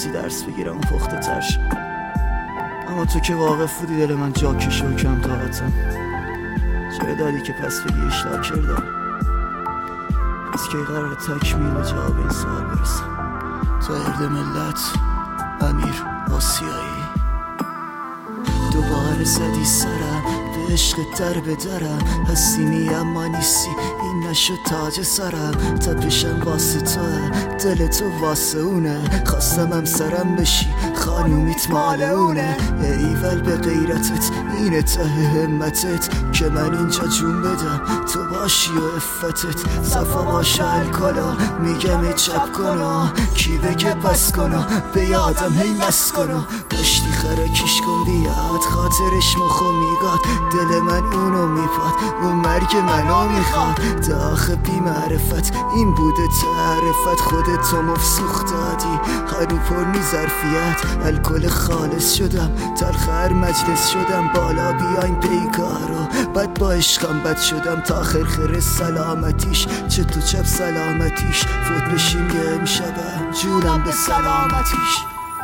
بازی درس بگیرم و پخته تر شم. اما تو که واقف بودی دل من جا کشه و کم طاقتم. چرا دادی که پس بگی اشتاق کردم؟ از که قرار تکمیل به جواب این سوال برسم. تو ارد ملت امیر آسیایی دوباره زدی سرم به عشق در به درم. هستینی اما نیستی این نشد تاج سرم. تپشم واسه توه دل تو واسه اونه. خواستم هم سرم بشی خانومیت مال اونه. ایول به غیرتت اینه ته همتت که من اینجا جون بدم تو باشی و افتت. صفا باشه الکالا میگم چپ کنا کی بگه بس کنا به یادم هی مس کنا. داشتی خرکیش کن بیاد خاطرش مخو میگاد دل من اونو میپاد اون مرگ منو میخواد. داخل بی معرفت این بوده تعرفت خودتو مفسوخ دادی هنو پر نی ظرفیت. الکل خالص شدم تلخ هر مجلس شدم بالا بیاین پیکارو بد با عشقم بد شدم تا خرخر سلامتیش چه تو چپ سلامتیش فوت بشیم یه امشبم جونم به سلامتیش.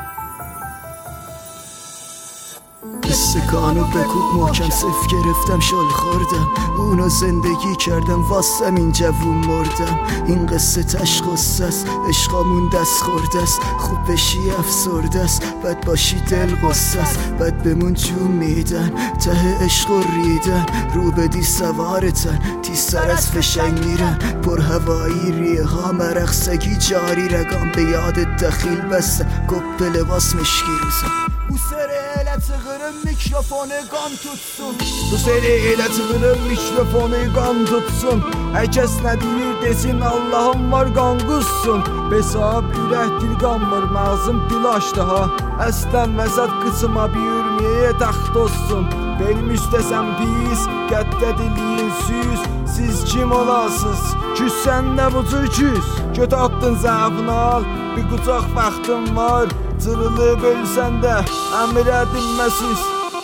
استکانو بکوب محکم صف گرفتم شل خوردم اونو زندگی کردم واسم این جوون مردم. این قصه تشخص است عشقامون دست خورده است. خوب بشی افسرده است بد باشی دل غصه است. بد بمون جون میدن ته عشق و ریدن رو بدی سوارتن تی سر از فشنگ میرن پر هوایی ریه ها مرخصگی جاری رگام به یاد دخیل بسته گپ لباس مشکی روزم. Bu sene ele tıkırım mikrofonu kan tutsun. Bu sene ele tıkırım mikrofonu kan tutsun. Herkes ne deyir desin Allah'ım var kan qussun. Besab ürək dil qanmır mağzım dil açdı ha. Əslən vəsət qıçıma bir ürmeye taxt olsun. Benim üstesem pis qəttə diliyin süz. Siz kim olasınız? Küssen də bu cür küs. Kötü attın zəfini al bir qucaq vaxtım var. Cırılı bölsən də əmr edilməsiz.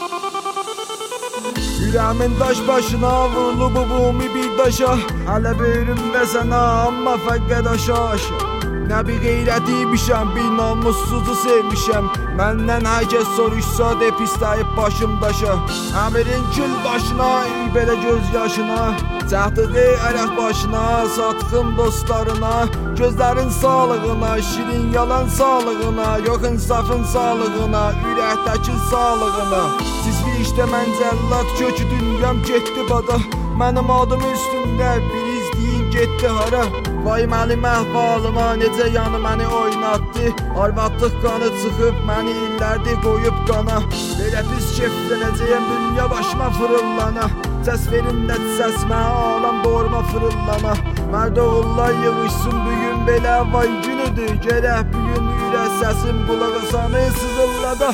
Yüreğimin daş başına vurulu bubumi bir daşa. Hələ böyrümdə sənə amma fəqət aşağı aşağı. Nə bir qeyrətiymişəm bir namussuzu sevmişəm. Məndən hər kəs soruşsa de pisləyib başım daşa. Əmirin kül başına belə göz yaşına. Cəhdığı ərək başına satqın dostlarına. Gözlərin sağlığına şirin yalan sağlığına. Yox insafın sağlığına ürəkdəki sağlığına. Sizli işdə mən cəllat kökü dünyam getdi bada. Mənim adım üstündə bir izləyin getdi hara. Vay mənim əhvalıma necə yanı məni oynatdı. Arvadlıq qanı çıxıb məni illərdir qoyub qana. Belə pis keflənəcəyəm dünya başıma fırıllana. Səs verim nə səsmə alam doğurma fırıllana. Mərd oğullar yığışsın bugün belə vay günüdür. Gərək bugün ürək səsim qulağı sanı sızıllada.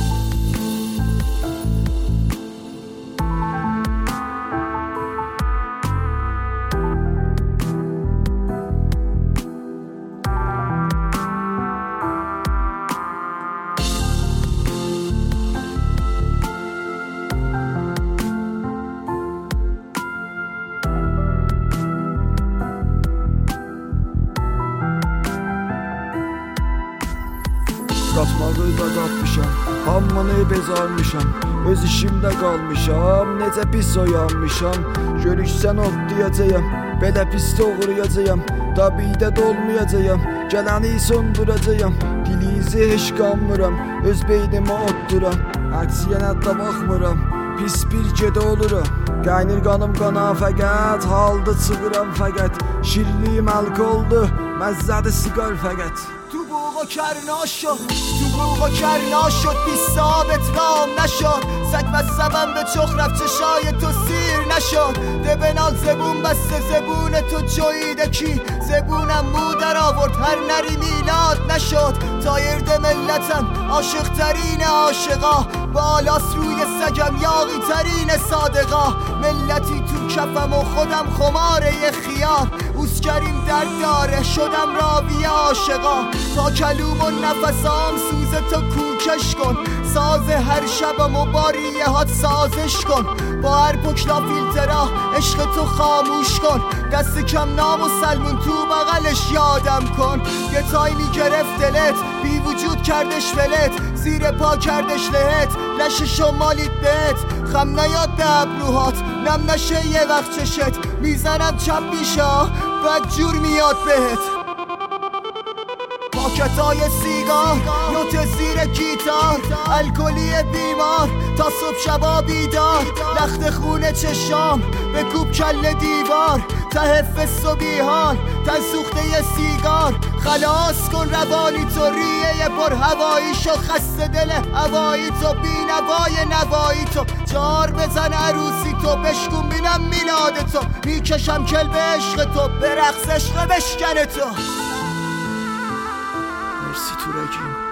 Qaçmağı da qatmışam, hammanı bezarmışam. Öz işimdə qalmışam, necə pis oyanmışam. Görüşsən otlayacağam, belə pis doğrayacağam. Tabidə dolmayacağam, gələni söndürəcəyəm. Diliyizi heç qanmıram, öz beynimə otduram. Əksiyənə də baxmıram, pis bir gedə oluram. Qaynır qanım qana fəqət, halda çıxıram fəqət. Şirliyim əlq oldu, məzzədi siqar fəqət. تو کر نشد تو بوقا کر نشد بی ثابت رام نشد سگ و سبم به چخ رفت چشای تو سیر نشد ده بنال زبون بسته زبون تو جویده کی زبونم مو در آورد هر نری میلاد نشد تایرد ملتم عاشق ترین عاشقا بالاس روی سگم یاقی ترین صادقا ملتی تو کفم و خودم خماره خیار بوس کریم در داره شدم راوی عاشقا تا کلوم و نفسام سوز تو کوکش کن ساز هر شبم و باریه هات سازش کن با هر پکلا فیلترا عشق تو خاموش کن دست کم نام و سلمون تو بغلش یادم کن یه تایمی گرفت دلت بی وجود کردش ولت زیر پا کردش لهت لششو مالیت بهت خم نیاد به ابروهات نم نشه یه وقت چشت میزنم چپ میشا بد جور میاد بهت پاکتای سیگار نوت زیر گیتار الکلی بیمار تا صبح شبا بیدار لخت خونه چشام به کوب کل دیوار ته فس و بیحال تن سوخته ی سیگار خلاص کن روانی تو ریه پر هوایی شو خسته دل هوایی تو بی نوای نوایی تو جار بزن عروسی تو بشکون بینم میلاد تو میکشم کل به عشق تو برقص عشق بشکن تو مرسی تورکیم